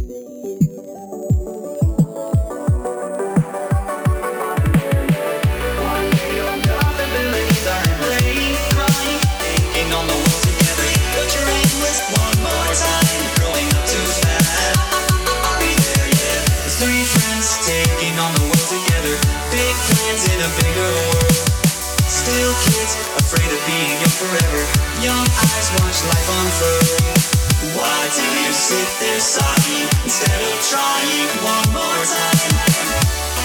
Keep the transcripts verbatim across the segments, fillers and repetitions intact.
Afraid of being young forever. Young eyes watch life unfurl. Why do you sit there sighing instead of trying one more time?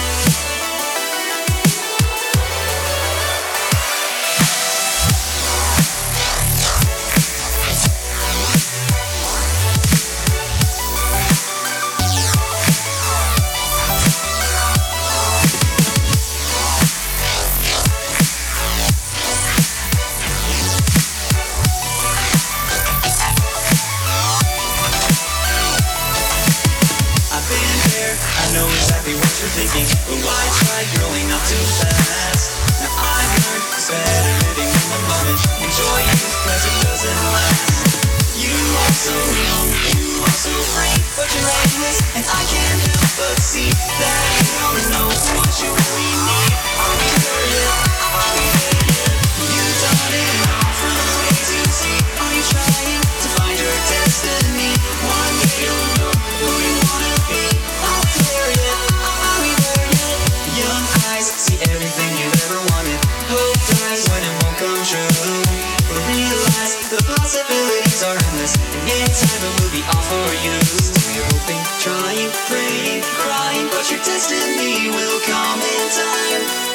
Thinking, but why try growing up too fast? Now I learned it's better living in the moment. Enjoy youth cause it doesn't last. You are so young, you are so free, but you're aimless, and I can't help but see that you don't know what you really need. Are we there yet? Are we there yet? You've done it all from A to Z. Are you trying to find your destiny? One day you'll know who you wanna be. Are we there yet? Young eyes see everything you've ever wanted. Hope dies when it won't come true. But realize the possibilities are endless, and in time it will be all for you. So you're hoping, trying, praying, crying, but your destiny will come in time.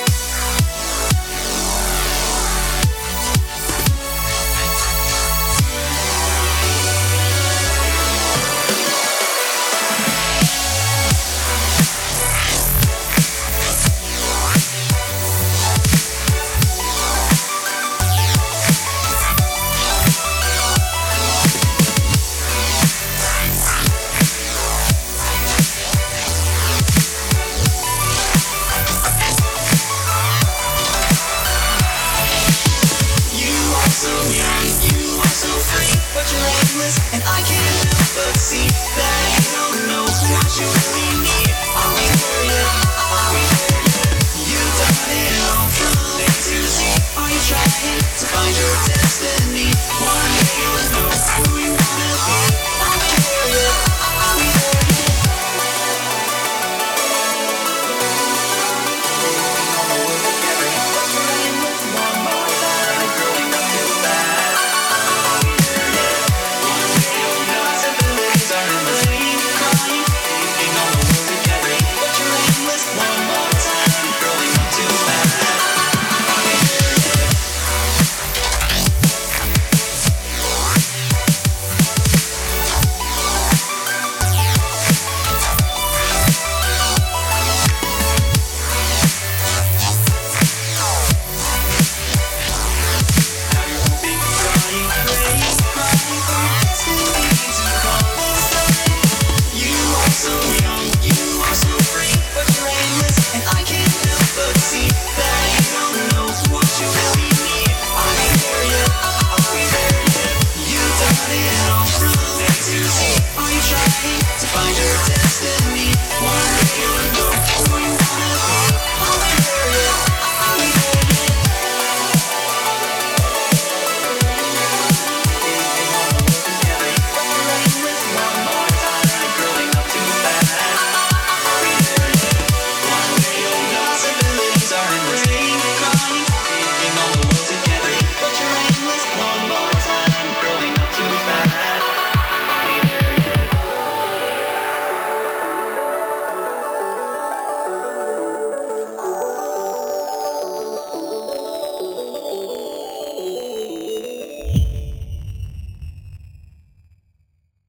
And I can't help but see that you don't know what you really need. Are we there yet? Are we there yet? You've done it all from A to Z. Are you trying to